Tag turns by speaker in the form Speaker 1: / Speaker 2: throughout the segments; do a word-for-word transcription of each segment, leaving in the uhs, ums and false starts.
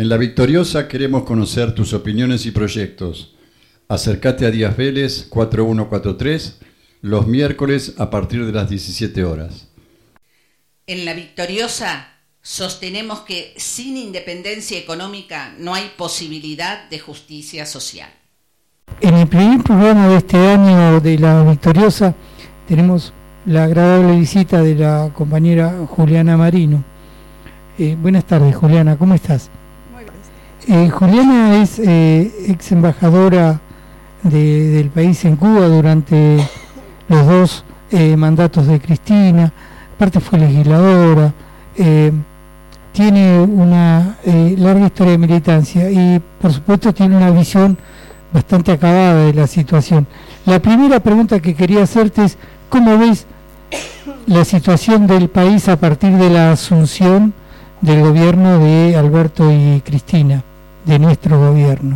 Speaker 1: En La Victoriosa queremos conocer tus opiniones y proyectos. Acércate a Díaz Vélez cuatro uno cuatro tres los miércoles a partir de las diecisiete horas.
Speaker 2: En La Victoriosa sostenemos que sin independencia económica no hay posibilidad de justicia social.
Speaker 3: En el primer programa de este año de La Victoriosa tenemos la agradable visita de la compañera Juliana Marino. Eh, buenas tardes, Juliana, ¿cómo estás?
Speaker 4: Muy bien.
Speaker 3: Eh, Juliana es eh, ex embajadora de, del país en Cuba durante los dos eh, mandatos de Cristina, aparte fue legisladora, eh, tiene una eh, larga historia de militancia y por supuesto tiene una visión bastante acabada de la situación. La primera pregunta que quería hacerte es, ¿cómo ves la situación del país a partir de la asunción del gobierno de Alberto y Cristina, de nuestro gobierno?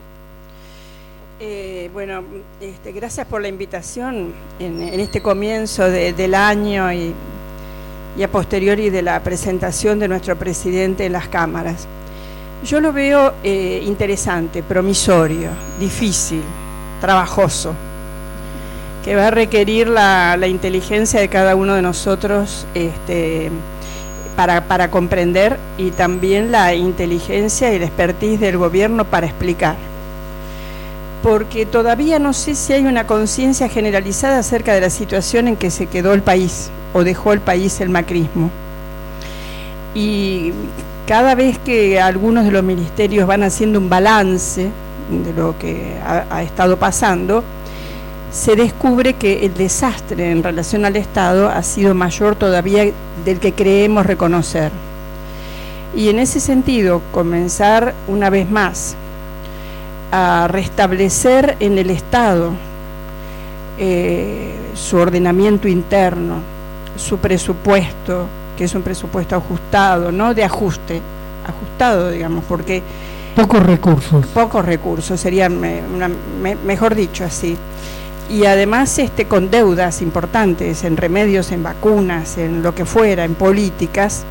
Speaker 4: Eh, bueno, este, gracias por la invitación en, en este comienzo de, del año y, y a posteriori de la presentación de nuestro presidente en las cámaras. Yo lo veo eh, interesante, promisorio, difícil, trabajoso, que va a requerir la, la inteligencia de cada uno de nosotros este, para, para comprender, y también la inteligencia y la expertise del gobierno para explicar. Porque todavía no sé si hay una conciencia generalizada acerca de la situación en que se quedó el país, o dejó el país el macrismo. Y cada vez que algunos de los ministerios van haciendo un balance de lo que ha, ha estado pasando, se descubre que el desastre en relación al Estado ha sido mayor todavía del que creemos reconocer. Y en ese sentido, comenzar una vez más a restablecer en el Estado eh, su ordenamiento interno, su presupuesto, que es un presupuesto ajustado, no de ajuste, ajustado, digamos, porque...
Speaker 3: Pocos recursos.
Speaker 4: Pocos recursos, sería me, una, me, mejor dicho así. Y además este, con deudas importantes en remedios, en vacunas, en lo que fuera, en políticas,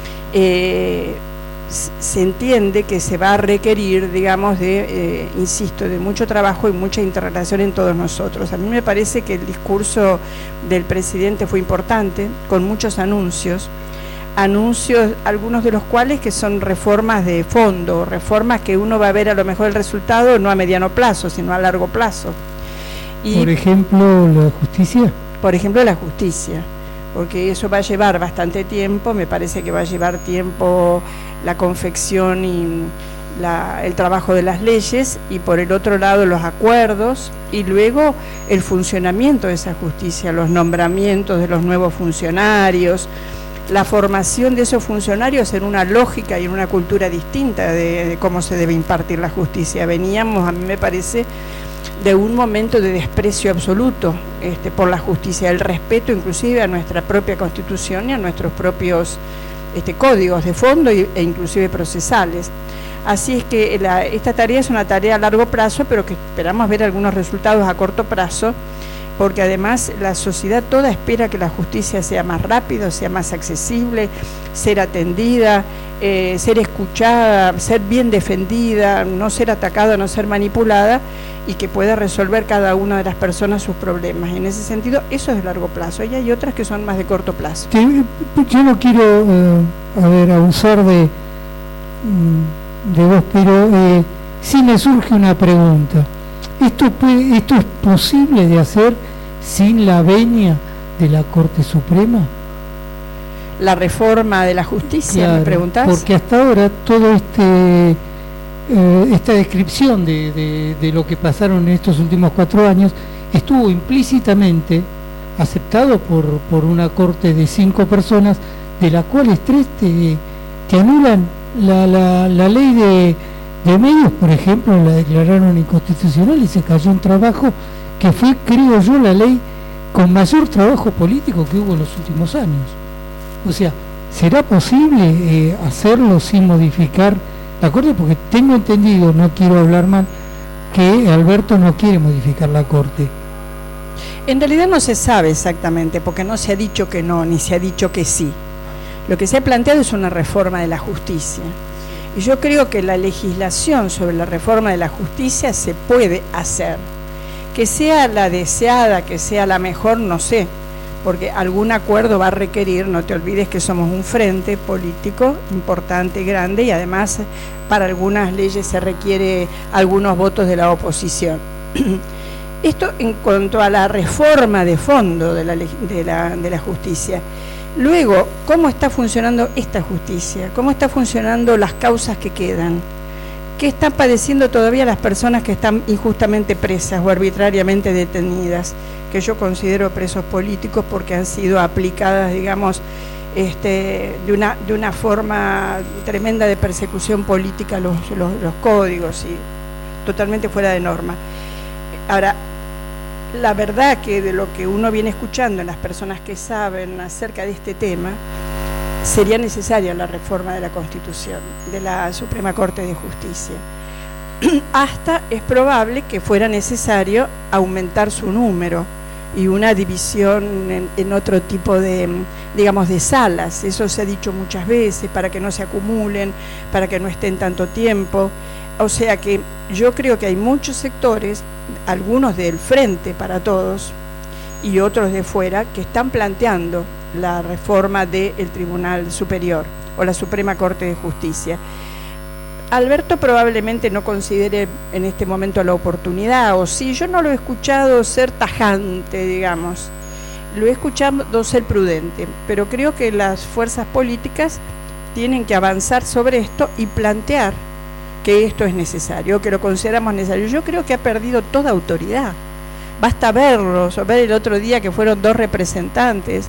Speaker 4: eh, se entiende que se va a requerir, digamos, de, eh, insisto, de mucho trabajo y mucha interrelación en todos nosotros. A mí me parece que el discurso del presidente fue importante, con muchos anuncios, anuncios, algunos de los cuales que son reformas de fondo, reformas que uno va a ver a lo mejor el resultado no a mediano plazo, sino a largo plazo. Y,
Speaker 3: por ejemplo, la justicia.
Speaker 4: Por ejemplo, la justicia, porque eso va a llevar bastante tiempo, me parece que va a llevar tiempo la confección y la, el trabajo de las leyes, y por el otro lado los acuerdos, y luego el funcionamiento de esa justicia, los nombramientos de los nuevos funcionarios, la formación de esos funcionarios en una lógica y en una cultura distinta de, de cómo se debe impartir la justicia. Veníamos, a mí me parece, de un momento de desprecio absoluto este, por la justicia, el respeto inclusive a nuestra propia Constitución y a nuestros propios este, códigos de fondo y, e inclusive procesales. Así es que la, esta tarea es una tarea a largo plazo, pero que esperamos ver algunos resultados a corto plazo, porque además la sociedad toda espera que la justicia sea más rápida, sea más accesible, ser atendida, eh, ser escuchada, ser bien defendida, no ser atacada, no ser manipulada, y que pueda resolver cada una de las personas sus problemas. Y en ese sentido, eso es de largo plazo, y hay otras que son más de corto plazo.
Speaker 3: Yo no quiero, eh, a ver, abusar de, de vos, pero eh, sí me surge una pregunta. ¿Esto, puede, ¿Esto es posible de hacer sin la venia de la Corte Suprema?
Speaker 4: La reforma de la justicia,
Speaker 3: claro,
Speaker 4: ¿me preguntás?
Speaker 3: Porque hasta ahora todo este eh, esta descripción de, de, de lo que pasaron en estos últimos cuatro años estuvo implícitamente aceptado por, por una corte de cinco personas, de las cuales tres te, te anulan la, la, la ley de de medios, por ejemplo, la declararon inconstitucional y se cayó un trabajo que fue, creo yo, la ley con mayor trabajo político que hubo en los últimos años. O sea, ¿será posible eh, hacerlo sin modificar la Corte? Porque tengo entendido, no quiero hablar mal, que Alberto no quiere modificar la Corte.
Speaker 4: En realidad no se sabe exactamente, porque no se ha dicho que no, ni se ha dicho que sí. Lo que se ha planteado es una reforma de la justicia. Y yo creo que la legislación sobre la reforma de la justicia se puede hacer. Que sea la deseada, que sea la mejor, no sé, porque algún acuerdo va a requerir, no te olvides que somos un frente político importante, grande, y además para algunas leyes se requiere algunos votos de la oposición. Esto en cuanto a la reforma de fondo de la, de la, de la justicia. Luego, ¿cómo está funcionando esta justicia? ¿Cómo están funcionando las causas que quedan? ¿Qué están padeciendo todavía las personas que están injustamente presas o arbitrariamente detenidas? Que yo considero presos políticos porque han sido aplicadas, digamos, este, de, una, de una forma tremenda de persecución política los, los, los códigos y totalmente fuera de norma. Ahora, la verdad que de lo que uno viene escuchando en las personas que saben acerca de este tema, sería necesaria la reforma de la Constitución, de la Suprema Corte de Justicia. Hasta es probable que fuera necesario aumentar su número y una división en, en otro tipo de, digamos, de salas. Eso se ha dicho muchas veces, para que no se acumulen, para que no estén tanto tiempo. O sea que yo creo que hay muchos sectores, algunos del Frente para Todos y otros de fuera, que están planteando la reforma del Tribunal Superior o la Suprema Corte de Justicia. Alberto probablemente no considere en este momento la oportunidad, o sí, yo no lo he escuchado ser tajante, digamos, lo he escuchado ser prudente, pero creo que las fuerzas políticas tienen que avanzar sobre esto y plantear que esto es necesario, que lo consideramos necesario. Yo creo que ha perdido toda autoridad. Basta verlos, o ver el otro día que fueron dos representantes,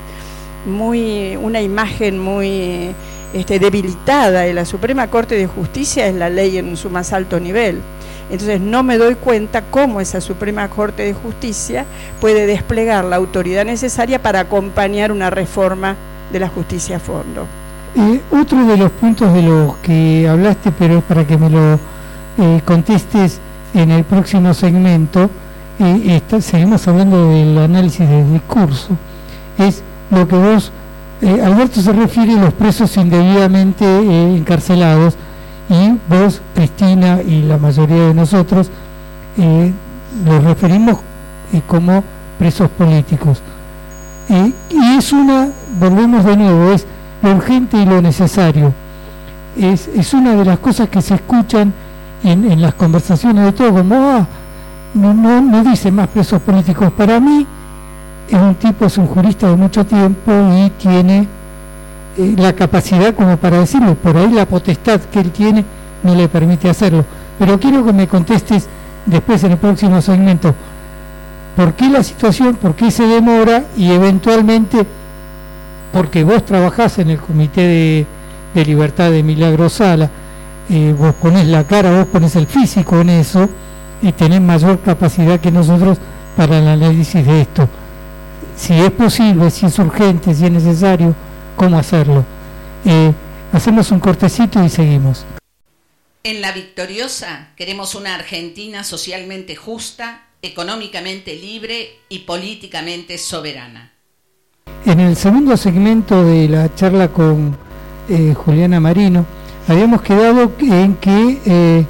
Speaker 4: muy una imagen muy este, debilitada de la Suprema Corte de Justicia. Es la ley en su más alto nivel. Entonces no me doy cuenta cómo esa Suprema Corte de Justicia puede desplegar la autoridad necesaria para acompañar una reforma de la justicia a fondo.
Speaker 3: Eh, otro de los puntos de los que hablaste, pero es para que me lo eh, contestes en el próximo segmento, eh, está, seguimos hablando del análisis del discurso, es lo que vos, eh, Alberto se refiere a los presos indebidamente eh, encarcelados, y vos, Cristina, y la mayoría de nosotros eh, los referimos eh, como presos políticos. Eh, y es una, volvemos de nuevo, es lo urgente y lo necesario. Es, es una de las cosas que se escuchan en, en las conversaciones de todo, como, ah, no, no, no dice más presos políticos. Para mí, es un tipo, es un jurista de mucho tiempo y tiene eh, la capacidad como para decirlo. Por ahí la potestad que él tiene no le permite hacerlo. Pero quiero que me contestes después en el próximo segmento, ¿por qué la situación, por qué se demora? Y eventualmente, porque vos trabajás en el Comité de, de Libertad de Milagro Sala, eh, vos ponés la cara, vos ponés el físico en eso y tenés mayor capacidad que nosotros para el análisis de esto. Si es posible, si es urgente, si es necesario, ¿cómo hacerlo? Eh, hacemos un cortecito y seguimos.
Speaker 2: En La Victoriosa queremos una Argentina socialmente justa, económicamente libre y políticamente soberana.
Speaker 3: En el segundo segmento de la charla con eh, Juliana Marino, habíamos quedado en que eh,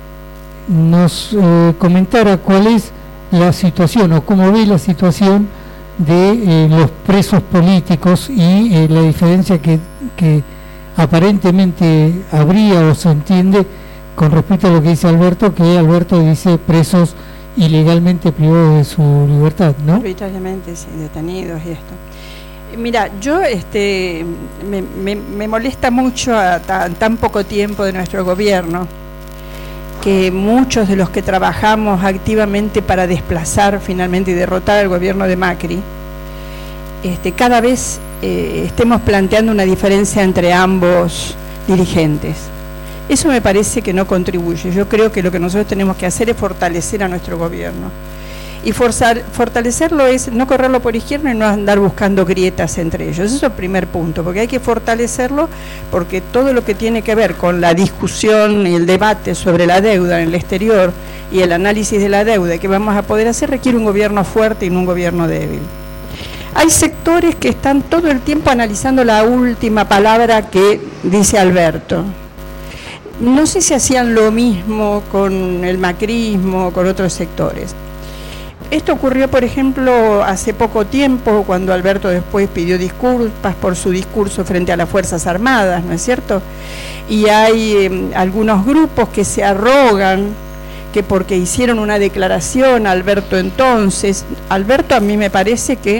Speaker 3: nos eh, comentara cuál es la situación o cómo ve la situación de eh, los presos políticos y eh, la diferencia que, que aparentemente habría o se entiende con respecto a lo que dice Alberto, que Alberto dice presos ilegalmente privados de su libertad, ¿no?
Speaker 4: Arbitrariamente, sí, detenidos y esto. Mira, yo este, me, me, me molesta mucho a tan, tan poco tiempo de nuestro gobierno que muchos de los que trabajamos activamente para desplazar finalmente y derrotar al gobierno de Macri, este, cada vez eh, estemos planteando una diferencia entre ambos dirigentes. Eso me parece que no contribuye. Yo creo que lo que nosotros tenemos que hacer es fortalecer a nuestro gobierno. Y forzar, fortalecerlo es no correrlo por izquierda y no andar buscando grietas entre ellos. Eso es el primer punto, porque hay que fortalecerlo, porque todo lo que tiene que ver con la discusión y el debate sobre la deuda en el exterior y el análisis de la deuda que vamos a poder hacer requiere un gobierno fuerte y no un gobierno débil. Hay sectores que están todo el tiempo analizando la última palabra que dice Alberto. no sé si hacían lo mismo con el macrismo o con otros sectores. Esto ocurrió, por ejemplo, hace poco tiempo, cuando Alberto después pidió disculpas por su discurso frente a las Fuerzas Armadas, ¿no es cierto? Y hay eh, algunos grupos que se arrogan que porque hicieron una declaración, Alberto entonces, Alberto a mí me parece que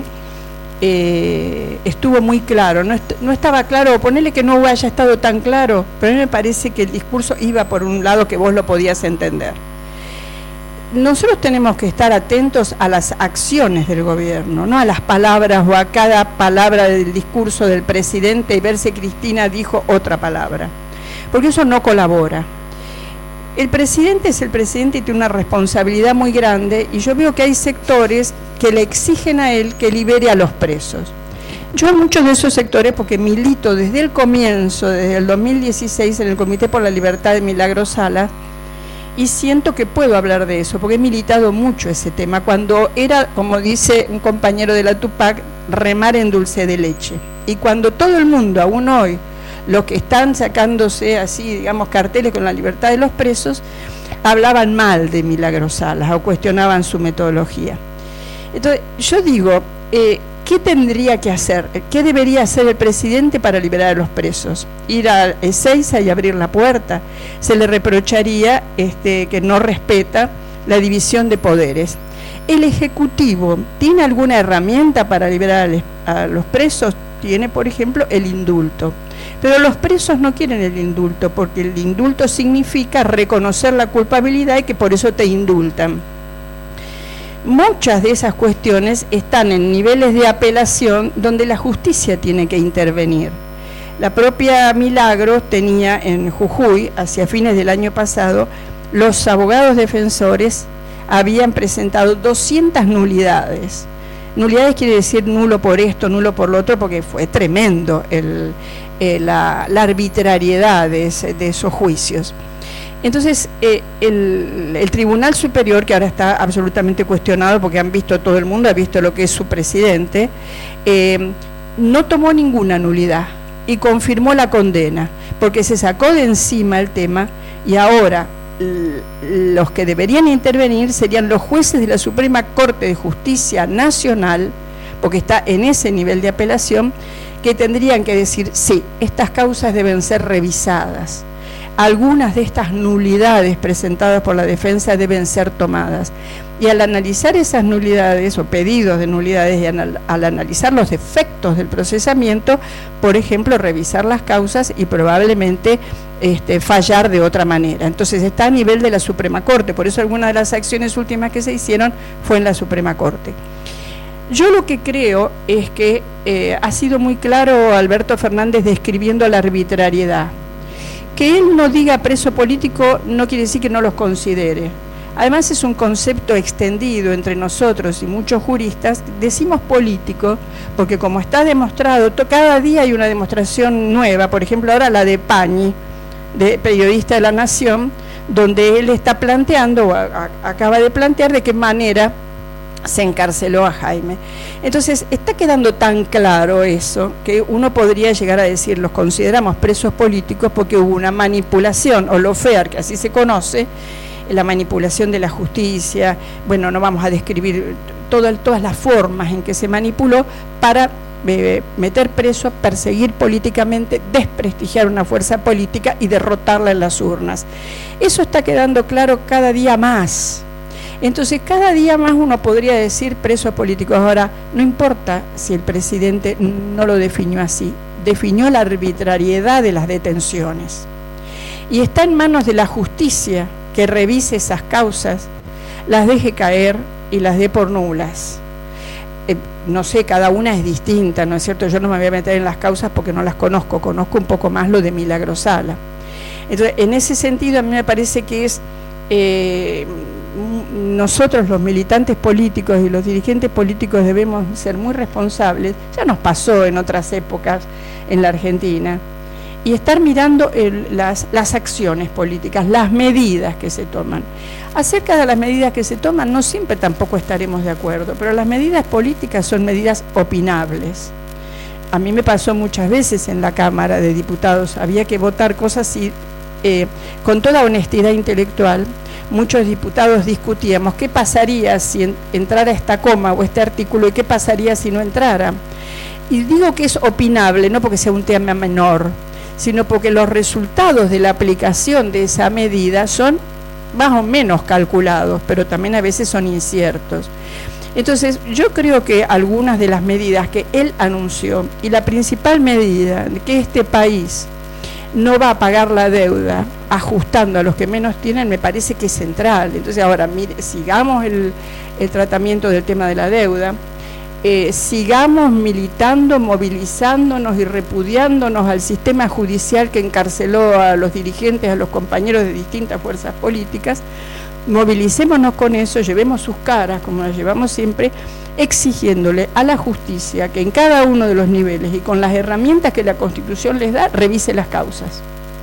Speaker 4: eh, estuvo muy claro, no, est no estaba claro, ponele que no haya estado tan claro, pero a mí me parece que el discurso iba por un lado que vos lo podías entender. Nosotros tenemos que estar atentos a las acciones del gobierno, no a las palabras o a cada palabra del discurso del presidente y ver si Cristina dijo otra palabra, porque eso no colabora. El presidente es el presidente y tiene una responsabilidad muy grande, y yo veo que hay sectores que le exigen a él que libere a los presos. Yo en muchos de esos sectores, porque milito desde el comienzo, desde el dos mil dieciséis, en el Comité por la Libertad de Milagros Sala, y siento que puedo hablar de eso, porque he militado mucho ese tema, cuando era, como dice un compañero de la Tupac, remar en dulce de leche. Y cuando todo el mundo, aún hoy, los que están sacándose así, digamos, carteles con la libertad de los presos, hablaban mal de Milagros Salas o cuestionaban su metodología. Entonces, yo digo, eh, ¿qué tendría que hacer? ¿Qué debería hacer el presidente para liberar a los presos? Ir a Ezeiza y abrir la puerta. Se le reprocharía este, que no respeta la división de poderes. ¿El Ejecutivo tiene alguna herramienta para liberar a los presos? Tiene, por ejemplo, el indulto. Pero los presos no quieren el indulto, porque el indulto significa reconocer la culpabilidad y que por eso te indultan. Muchas de esas cuestiones están en niveles de apelación donde la justicia tiene que intervenir. La propia Milagros tenía en Jujuy, hacia fines del año pasado, los abogados defensores habían presentado doscientas nulidades. Nulidades quiere decir nulo por esto, nulo por lo otro, porque fue tremendo el, eh, la, la arbitrariedad de, ese, de esos juicios. Entonces, eh, el, el Tribunal Superior, que ahora está absolutamente cuestionado porque han visto, todo el mundo ha visto lo que es su presidente, eh, no tomó ninguna nulidad y confirmó la condena, porque se sacó de encima el tema, y ahora los que deberían intervenir serían los jueces de la Suprema Corte de Justicia Nacional, porque está en ese nivel de apelación, que tendrían que decir, sí, estas causas deben ser revisadas. Algunas de estas nulidades presentadas por la defensa deben ser tomadas. Y al analizar esas nulidades o pedidos de nulidades y anal al analizar los defectos del procesamiento, por ejemplo, revisar las causas y probablemente este, fallar de otra manera. Entonces está a nivel de la Suprema Corte, por eso algunas de las acciones últimas que se hicieron fue en la Suprema Corte. Yo lo que creo es que eh, ha sido muy claro Alberto Fernández describiendo la arbitrariedad. Que él no diga preso político no quiere decir que no los considere. Además es un concepto extendido entre nosotros y muchos juristas. Decimos político porque, como está demostrado, cada día hay una demostración nueva. Por ejemplo, ahora la de Pañi, de periodista de La Nación, donde él está planteando, o a, a, acaba de plantear de qué manera se encarceló a Jaime. Entonces está quedando tan claro eso que uno podría llegar a decir, los consideramos presos políticos porque hubo una manipulación, o lawfare, que así se conoce, la manipulación de la justicia. Bueno, no vamos a describir todo, todas las formas en que se manipuló para eh, meter preso, perseguir políticamente, desprestigiar una fuerza política y derrotarla en las urnas. Eso está quedando claro cada día más. Entonces, cada día más uno podría decir presos políticos. Ahora, no importa si el presidente no lo definió así, definió la arbitrariedad de las detenciones. Y está en manos de la justicia que revise esas causas, las deje caer y las dé por nulas. Eh, no sé, cada una es distinta, ¿no es cierto? Yo no me voy a meter en las causas porque no las conozco, conozco un poco más lo de Milagros Sala. Entonces, en ese sentido, a mí me parece que es... Eh, nosotros los militantes políticos y los dirigentes políticos debemos ser muy responsables. Ya nos pasó en otras épocas en la Argentina, y estar mirando el, las, las acciones políticas, las medidas que se toman. Acerca de las medidas que se toman no siempre tampoco estaremos de acuerdo, pero las medidas políticas son medidas opinables. A mí me pasó muchas veces en la Cámara de Diputados, había que votar cosas y eh, con toda honestidad intelectual, muchos diputados discutíamos qué pasaría si en, entrara esta coma o este artículo y qué pasaría si no entrara. Y digo que es opinable, no porque sea un tema menor, sino porque los resultados de la aplicación de esa medida son más o menos calculados, pero también a veces son inciertos. Entonces, yo creo que algunas de las medidas que él anunció, y la principal medida de que este país no va a pagar la deuda ajustando a los que menos tienen, me parece que es central. Entonces, ahora, mire, sigamos el, el tratamiento del tema de la deuda, eh, sigamos militando, movilizándonos y repudiándonos al sistema judicial que encarceló a los dirigentes, a los compañeros de distintas fuerzas políticas. Movilicémonos con eso, llevemos sus caras, como las llevamos siempre, exigiéndole a la justicia que en cada uno de los niveles y con las herramientas que la Constitución les da, revise las causas.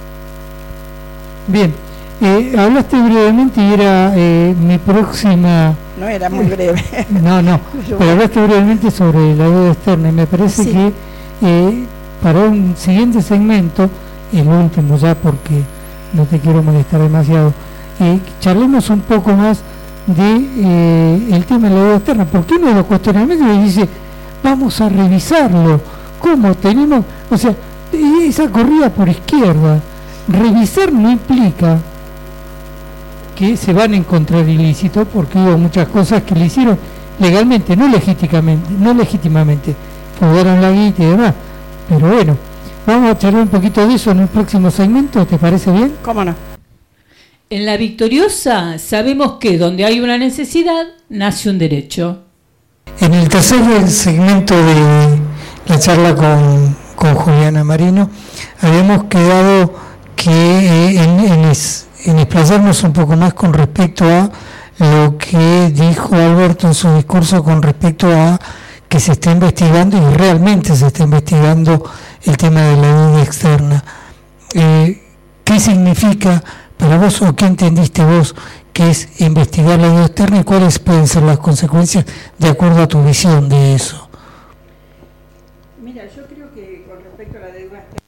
Speaker 3: Bien, eh, hablaste brevemente y era eh, mi próxima...
Speaker 4: No era muy breve.
Speaker 3: No, no, pero hablaste brevemente sobre la deuda externa y me parece sí. que eh, para un siguiente segmento, el último ya porque no te quiero molestar demasiado, Eh, charlemos un poco más de eh, el tema de la deuda externa, porque uno de los cuestionamientos le dice vamos a revisarlo, ¿cómo tenemos? O sea, esa corrida por izquierda, revisar no implica que se van a encontrar ilícitos, porque hubo muchas cosas que le hicieron legalmente, no legítimamente, no legítimamente, cobraron la guita y demás, pero bueno, vamos a charlar un poquito de eso en el próximo segmento, ¿te parece bien?
Speaker 4: ¿Cómo no?
Speaker 5: En La Victoriosa sabemos que donde hay una necesidad, nace un derecho.
Speaker 3: En el tercer segmento de la charla con, con Juliana Marino, habíamos quedado que eh, en, en, es, en explayarnos un poco más con respecto a lo que dijo Alberto en su discurso con respecto a que se está investigando, y realmente se está investigando el tema de la deuda externa. Eh, ¿Qué significa para vos, o qué entendiste vos que es investigar la deuda externa, y cuáles pueden ser las consecuencias de acuerdo a tu visión de eso?
Speaker 4: Mira, yo creo que con respecto a la deuda externa,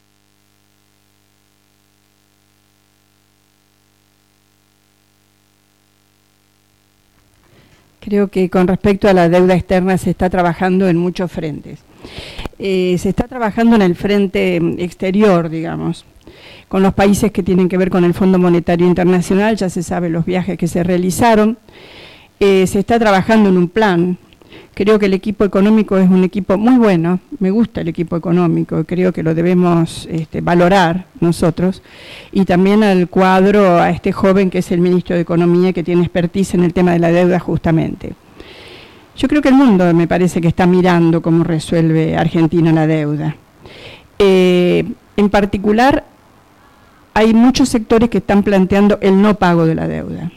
Speaker 4: creo que con respecto a la deuda externa se está trabajando en muchos frentes. Eh, se está trabajando en el frente exterior, digamos, con los países que tienen que ver con el Fondo Monetario Internacional, ya se sabe los viajes que se realizaron. Eh, se está trabajando en un plan. Creo que el equipo económico es un equipo muy bueno, me gusta el equipo económico, creo que lo debemos este, valorar nosotros, y también al cuadro, a este joven que es el ministro de Economía, que tiene expertise en el tema de la deuda justamente. Yo creo que el mundo me parece que está mirando cómo resuelve Argentina la deuda. Eh, en particular, hay muchos sectores que están planteando el no pago de la deuda.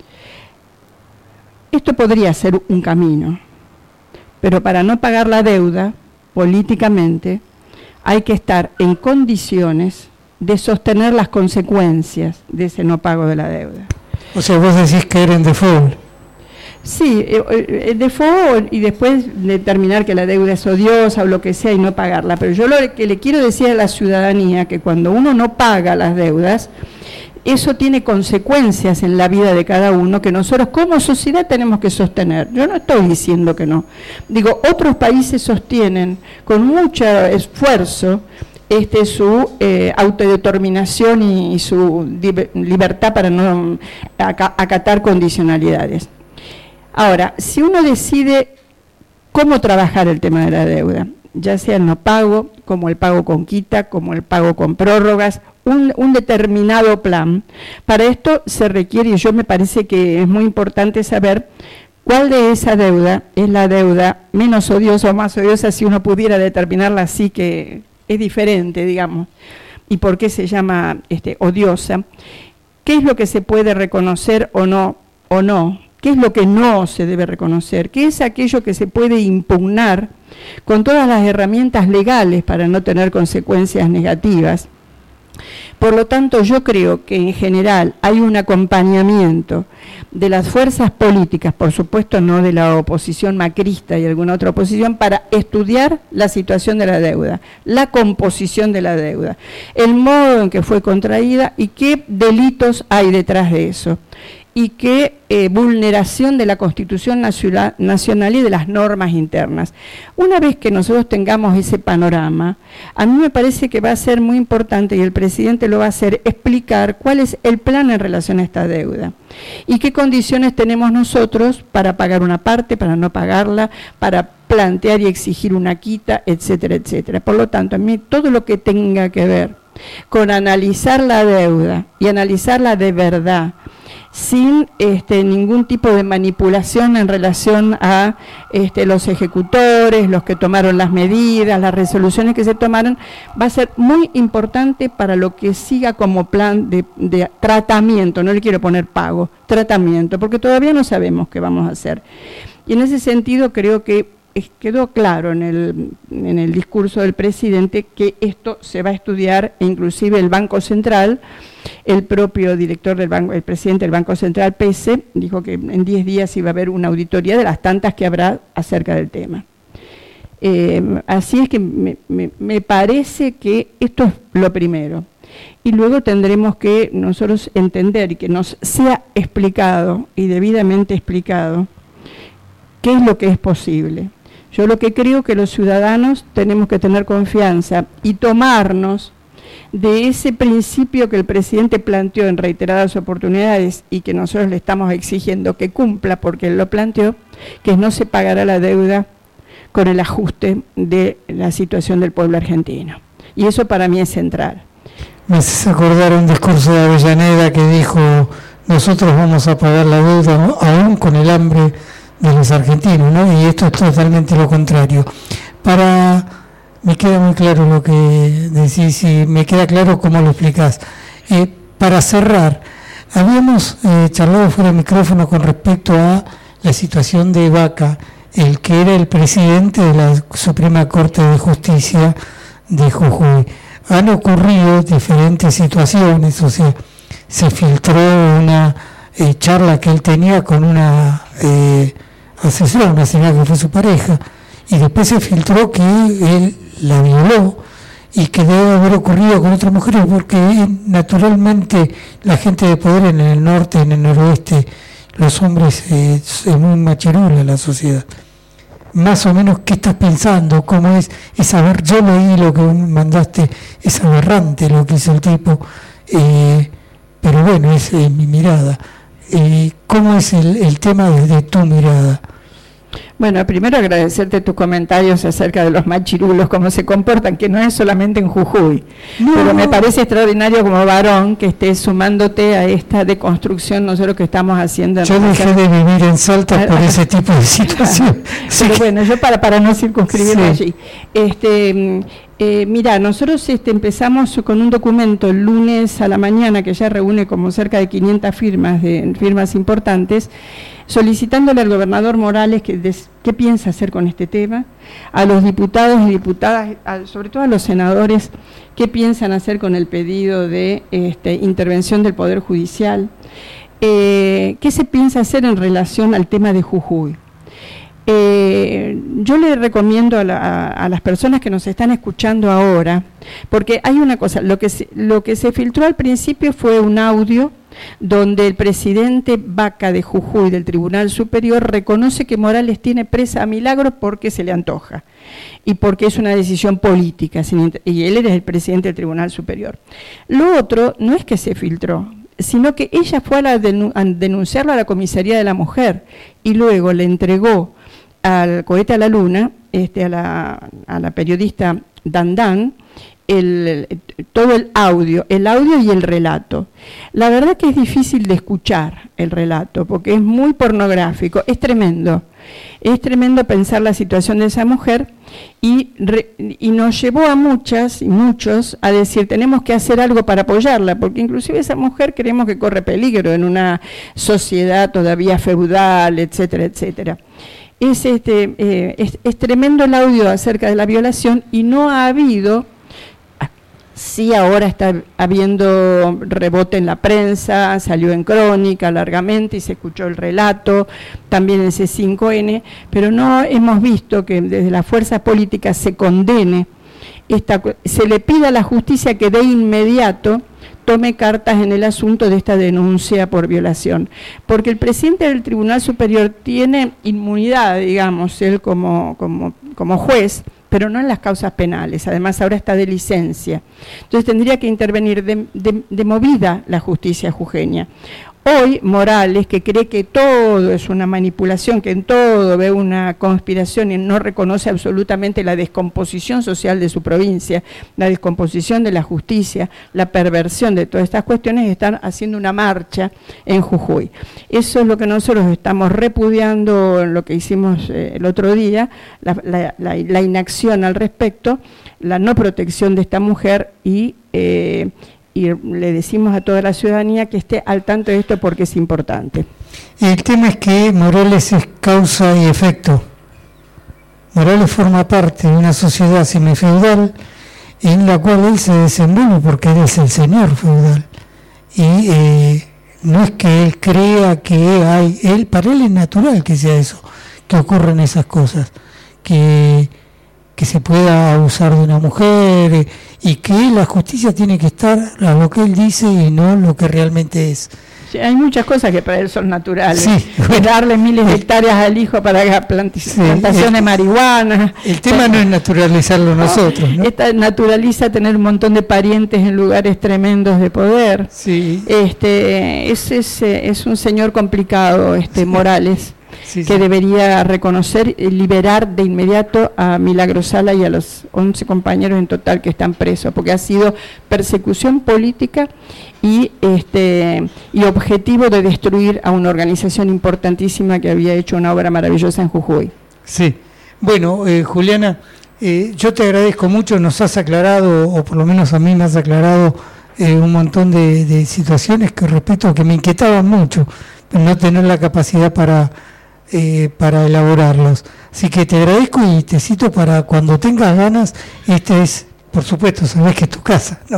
Speaker 4: Esto podría ser un camino, pero para no pagar la deuda, políticamente, hay que estar en condiciones de sostener las consecuencias de ese no pago de la deuda.
Speaker 3: O sea, vos decís que era en default.
Speaker 4: Sí, el default y después determinar que la deuda es odiosa o lo que sea y no pagarla. Pero yo lo que le quiero decir a la ciudadanía, que cuando uno no paga las deudas, eso tiene consecuencias en la vida de cada uno que nosotros como sociedad tenemos que sostener. Yo no estoy diciendo que no. Digo, otros países sostienen con mucho esfuerzo este, su eh, autodeterminación y, y su libertad para no acatar condicionalidades. Ahora, si uno decide cómo trabajar el tema de la deuda, ya sea el no pago, como el pago con quita, como el pago con prórrogas, un, un determinado plan, para esto se requiere, y yo me parece que es muy importante saber cuál de esa deuda es la deuda menos odiosa o más odiosa, si uno pudiera determinarla así, que es diferente, digamos, y por qué se llama este, odiosa, qué es lo que se puede reconocer o no, o no, qué es lo que no se debe reconocer, qué es aquello que se puede impugnar con todas las herramientas legales para no tener consecuencias negativas, Por lo tanto, yo creo que en general hay un acompañamiento de las fuerzas políticas, por supuesto no de la oposición macrista y alguna otra oposición, para estudiar la situación de la deuda, la composición de la deuda, el modo en que fue contraída y qué delitos hay detrás de eso, y qué eh, vulneración de la Constitución nacional, nacional y de las normas internas. Una vez que nosotros tengamos ese panorama, a mí me parece que va a ser muy importante, y el presidente lo va a hacer, explicar cuál es el plan en relación a esta deuda y qué condiciones tenemos nosotros para pagar una parte, para no pagarla, para plantear y exigir una quita, etcétera, etcétera. Por lo tanto, a mí todo lo que tenga que ver con analizar la deuda y analizarla de verdad, sin este, ningún tipo de manipulación en relación a este, los ejecutores, los que tomaron las medidas, las resoluciones que se tomaron, va a ser muy importante para lo que siga como plan de, de tratamiento, no le quiero poner pago, tratamiento, porque todavía no sabemos qué vamos a hacer. Y en ese sentido creo que quedó claro en el, en el discurso del presidente que esto se va a estudiar, e inclusive el Banco Central, el propio director del banco, el presidente del Banco Central, Pese, dijo que en diez días iba a haber una auditoría de las tantas que habrá acerca del tema. Eh, así es que me, me, me parece que esto es lo primero. Y luego tendremos que nosotros entender y que nos sea explicado y debidamente explicado qué es lo que es posible. Yo lo que creo que los ciudadanos tenemos que tener confianza y tomarnos de ese principio que el presidente planteó en reiteradas oportunidades y que nosotros le estamos exigiendo que cumpla porque él lo planteó, que no se pagará la deuda con el ajuste de la situación del pueblo argentino. Y eso para mí es central.
Speaker 3: Me haces acordar un discurso de Avellaneda que dijo: nosotros vamos a pagar la deuda aún con el hambre de los argentinos, ¿no? Y esto es totalmente lo contrario. Para, me queda muy claro lo que decís y me queda claro cómo lo explicás. Eh, para cerrar, habíamos eh, charlado fuera de micrófono con respecto a la situación de Vaca, el que era el presidente de la Suprema Corte de Justicia de Jujuy. Han ocurrido diferentes situaciones, o sea, se filtró una eh, charla que él tenía con una eh, asesora, una señora que fue su pareja, y después se filtró que él la violó y que debe haber ocurrido con otras mujeres, porque naturalmente la gente de poder en el norte, en el noroeste, los hombres, eh, es muy machirula la sociedad. Más o menos, ¿qué estás pensando? ¿Cómo es? Es saber, yo leí lo que mandaste, es aberrante lo que hizo el tipo, eh, pero bueno, es eh, mi mirada. Eh, ¿Cómo es el, el tema desde tu mirada?
Speaker 4: Bueno, primero agradecerte tus comentarios acerca de los machirulos, cómo se comportan, que no es solamente en Jujuy, no. Pero me parece extraordinario como varón que estés sumándote a esta deconstrucción, nosotros que estamos haciendo.
Speaker 3: Yo dejé de vivir en Salta por ese tipo de situación.
Speaker 4: Pero bueno, yo para, para no circunscribirme sí. allí. Este, eh, mira, nosotros este, empezamos con un documento el lunes a la mañana que ya reúne como cerca de quinientas firmas, de firmas importantes, solicitándole al gobernador Morales que des, qué piensa hacer con este tema, a los diputados y diputadas, a, sobre todo a los senadores, qué piensan hacer con el pedido de este, intervención del Poder Judicial, eh, qué se piensa hacer en relación al tema de Jujuy. Eh, yo le recomiendo a, la, a, a las personas que nos están escuchando ahora, porque hay una cosa, lo que se, lo que se filtró al principio fue un audio donde el presidente Vaca de Jujuy del Tribunal Superior reconoce que Morales tiene presa a Milagro porque se le antoja y porque es una decisión política, y él era el presidente del Tribunal Superior. Lo otro no es que se filtró, sino que ella fue a, la denu a denunciarlo a la Comisaría de la Mujer y luego le entregó al cohete a la luna, este, a, la, a la periodista Dandán, El, todo el audio, el audio y el relato. La verdad que es difícil de escuchar el relato, porque es muy pornográfico, es tremendo, es tremendo pensar la situación de esa mujer y, re, y nos llevó a muchas y muchos a decir, tenemos que hacer algo para apoyarla, porque inclusive esa mujer creemos que corre peligro en una sociedad todavía feudal, etcétera, etcétera. Es, este, eh, es, es tremendo el audio acerca de la violación y no ha habido Sí, ahora está habiendo rebote en la prensa, salió en Crónica largamente y se escuchó el relato, también en C cinco N, pero no hemos visto que desde las fuerzas políticas se condene, esta, se le pida a la justicia que de inmediato tome cartas en el asunto de esta denuncia por violación, porque el presidente del Tribunal Superior tiene inmunidad, digamos, él como, como, como juez, pero no en las causas penales, además ahora está de licencia. Entonces tendría que intervenir de, de, de movida la justicia jujeña. Hoy Morales, que cree que todo es una manipulación, que en todo ve una conspiración y no reconoce absolutamente la descomposición social de su provincia, la descomposición de la justicia, la perversión de todas estas cuestiones, están haciendo una marcha en Jujuy. Eso es lo que nosotros estamos repudiando en lo que hicimos eh, el otro día, la, la, la, la inacción al respecto, la no protección de esta mujer y... Eh, y le decimos a toda la ciudadanía que esté al tanto de esto porque es importante.
Speaker 3: El tema es que Morales es causa y efecto. Morales forma parte de una sociedad semifeudal en la cual él se desenvuelve porque él es el señor feudal. Y eh, no es que él crea que hay, él para él es natural que sea eso, que ocurran esas cosas, que... que se pueda abusar de una mujer eh, y que la justicia tiene que estar a lo que él dice y no lo que realmente es.
Speaker 4: Sí, hay muchas cosas que para él son naturales.
Speaker 3: Sí,
Speaker 4: bueno, darle miles de hectáreas al hijo para haga planti- sí, plantación de marihuana.
Speaker 3: El tema no es naturalizarlo no, nosotros, ¿no?
Speaker 4: Esta naturaliza tener un montón de parientes en lugares tremendos de poder.
Speaker 3: Sí.
Speaker 4: Este, es, es, es un señor complicado, este sí. Morales. Sí, que sí. debería reconocer y liberar de inmediato a Milagro Sala y a los once compañeros en total que están presos, porque ha sido persecución política y este y objetivo de destruir a una organización importantísima que había hecho una obra maravillosa en Jujuy.
Speaker 3: Sí, bueno, eh, Juliana, eh, yo te agradezco mucho, nos has aclarado, o por lo menos a mí me has aclarado eh, un montón de, de situaciones que respeto, que me inquietaban mucho, no tener la capacidad para... Eh, para elaborarlos. Así que te agradezco y te cito para cuando tengas ganas. Este es, por supuesto, sabes que es tu casa, ¿no?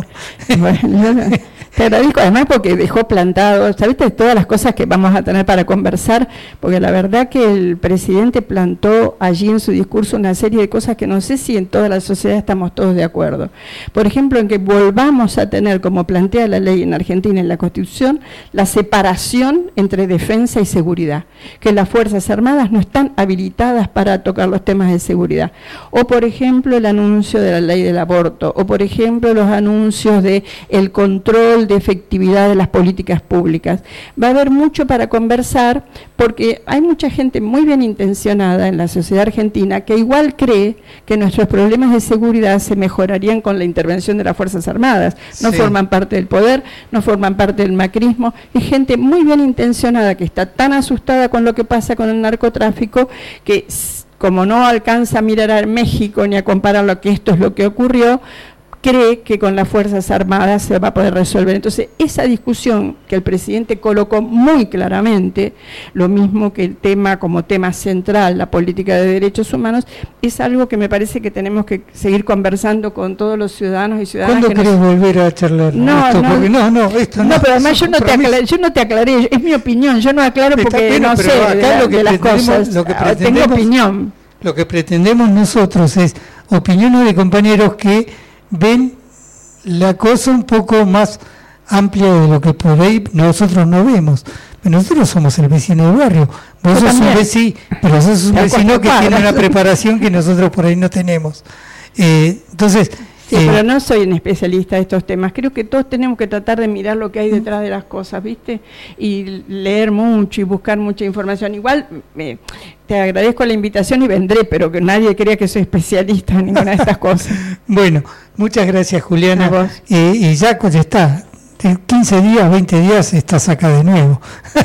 Speaker 4: Bueno, te agradezco además porque dejó plantado, ¿sabiste? Todas las cosas que vamos a tener para conversar, porque la verdad que el presidente plantó allí en su discurso una serie de cosas que no sé si en toda la sociedad estamos todos de acuerdo. Por ejemplo, en que volvamos a tener, como plantea la ley en Argentina, en la Constitución, la separación entre defensa y seguridad, que las Fuerzas Armadas no están habilitadas para tocar los temas de seguridad. O, por ejemplo, el anuncio de la ley del aborto, o, por ejemplo, los anuncios de el control de efectividad de las políticas públicas. Va a haber mucho para conversar porque hay mucha gente muy bien intencionada en la sociedad argentina que igual cree que nuestros problemas de seguridad se mejorarían con la intervención de las Fuerzas Armadas. No sí. forman parte del poder, no forman parte del macrismo. Es gente muy bien intencionada que está tan asustada con lo que pasa con el narcotráfico que, como no alcanza a mirar a México ni a comparar lo que esto es lo que ocurrió, cree que con las Fuerzas Armadas se va a poder resolver. Entonces, esa discusión que el presidente colocó muy claramente, lo mismo que el tema como tema central, la política de derechos humanos, es algo que me parece que tenemos que seguir conversando con todos los ciudadanos y ciudadanas.
Speaker 3: ¿Cuándo querés nos... volver a charlar?
Speaker 4: No,
Speaker 3: esto?
Speaker 4: no,
Speaker 3: porque no, no, esto no.
Speaker 4: No, pero además yo no, te aclaré, yo no te aclaré, es mi opinión, yo no aclaro porque
Speaker 3: bien,
Speaker 4: no sé de, la,
Speaker 3: lo que
Speaker 4: de las cosas,
Speaker 3: lo que
Speaker 4: tengo opinión.
Speaker 3: Lo que pretendemos nosotros es opiniones de compañeros que ven la cosa un poco más amplia de lo que por ahí nosotros no vemos. Pero nosotros somos el vecino del barrio. Vos Yo sos también. un vecino, pero sos un vecino que tiene una preparación que nosotros por ahí no tenemos. Eh, entonces...
Speaker 4: Sí, eh, pero no soy un especialista de estos temas. Creo que todos tenemos que tratar de mirar lo que hay detrás de las cosas, ¿viste? Y leer mucho y buscar mucha información. Igual eh, te agradezco la invitación y vendré, pero que nadie crea que soy especialista en ninguna de estas cosas.
Speaker 3: Bueno, muchas gracias, Juliana. Eh, y ya pues está. En quince días, veinte días estás acá de nuevo.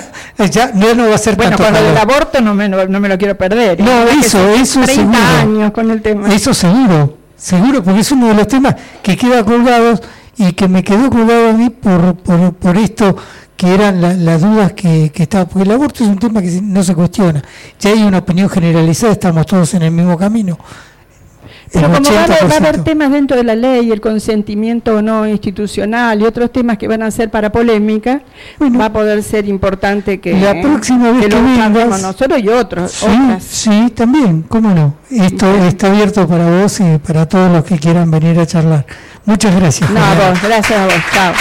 Speaker 3: ya no, no va a ser
Speaker 4: bueno,
Speaker 3: tanto.
Speaker 4: Bueno, con lo del aborto no me, no, no me lo quiero perder.
Speaker 3: No, ¿eh? eso, eso
Speaker 4: treinta
Speaker 3: seguro.
Speaker 4: años con el tema.
Speaker 3: Eso seguro. Seguro, porque es uno de los temas que queda colgados y que me quedó colgado a mí por por, por esto que eran la, las dudas que, que estaba, porque el aborto es un tema que no se cuestiona, ya hay una opinión generalizada, estamos todos en el mismo camino.
Speaker 4: Pero como va a, haber, va a haber temas dentro de la ley, el consentimiento o no institucional y otros temas que van a ser para polémica, bueno, va a poder ser importante que
Speaker 3: la próxima vez
Speaker 4: que,
Speaker 3: que
Speaker 4: lo
Speaker 3: vengas,
Speaker 4: nosotros y otros.
Speaker 3: Sí,
Speaker 4: otras.
Speaker 3: sí, también, cómo no. Esto sí. Está abierto para vos y para todos los que quieran venir a charlar. Muchas gracias.
Speaker 4: No, a vos, gracias a vos. Chao.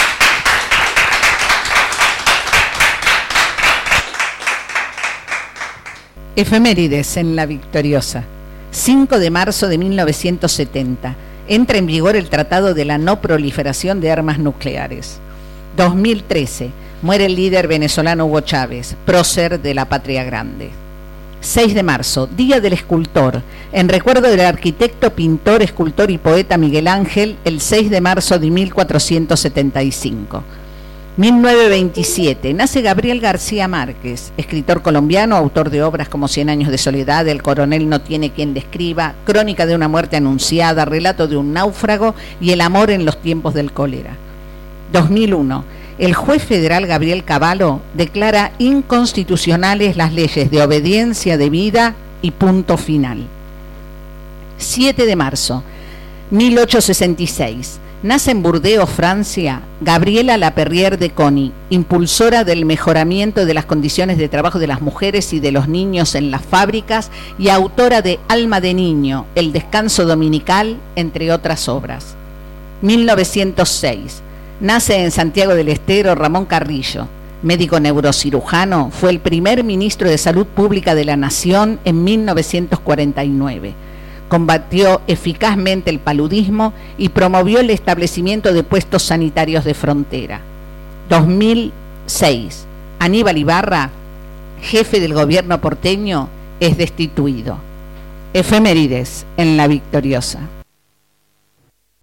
Speaker 2: Efemérides en La Victoriosa. cinco de marzo de mil novecientos setenta. Entra en vigor el Tratado de la No Proliferación de Armas Nucleares. dos mil trece. Muere el líder venezolano Hugo Chávez, prócer de la Patria Grande. seis de marzo, Día del Escultor. En recuerdo del arquitecto, pintor, escultor y poeta Miguel Ángel, el seis de marzo de mil cuatrocientos setenta y cinco. mil novecientos veintisiete. Nace Gabriel García Márquez, escritor colombiano, autor de obras como Cien años de soledad, El coronel no tiene quien le escriba, Crónica de una muerte anunciada, Relato de un náufrago y El amor en los tiempos del cólera. dos mil uno. El juez federal Gabriel Cavallo declara inconstitucionales las leyes de obediencia debida y punto final. siete de marzo, mil ochocientos sesenta y seis. Nace en Burdeos, Francia, Gabriela Laperrière de Coni, impulsora del mejoramiento de las condiciones de trabajo de las mujeres y de los niños en las fábricas y autora de Alma de Niño, El descanso dominical, entre otras obras. mil novecientos seis. Nace en Santiago del Estero Ramón Carrillo, médico neurocirujano, fue el primer ministro de Salud Pública de la Nación en mil novecientos cuarenta y nueve. Combatió eficazmente el paludismo y promovió el establecimiento de puestos sanitarios de frontera. dos mil seis. Aníbal Ibarra, jefe del gobierno porteño, es destituido. Efemérides en La Victoriosa.